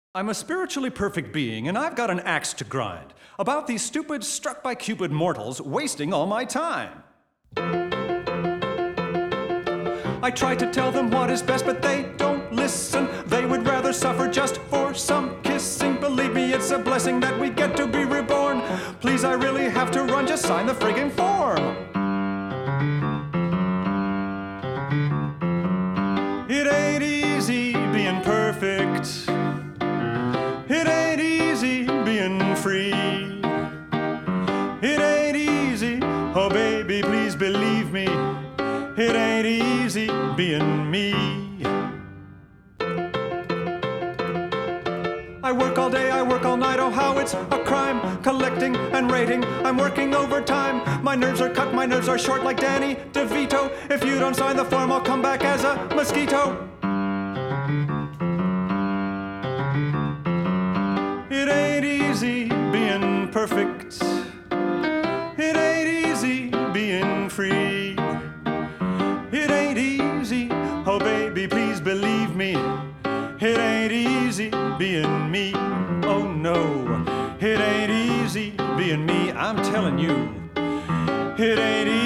I'm a spiritually perfect being, and I've got an axe to grind about these stupid, struck by Cupid mortals wasting all my time. I try to tell them what is best, but they don't listen. They would rather suffer just for some kissing. Believe me, it's a blessing that we get to be reborn. Please, I really have to run, just sign the friggin' form. It ain't easy being perfect. It ain't easy being free. It ain't easy, oh baby, please believe me. It ain't easy being me. I work all day, I work all night, oh how it's a crime. Collecting and rating, I'm working overtime. My nerves are cut, my nerves are short like Danny DeVito. If you don't sign the form, I'll come back as a mosquito. It ain't easy being perfect. It ain't easy being free. It ain't easy, oh baby, please believe me. It ain't easy being me, oh no. It ain't easy being me, I'm telling you. It ain't easy.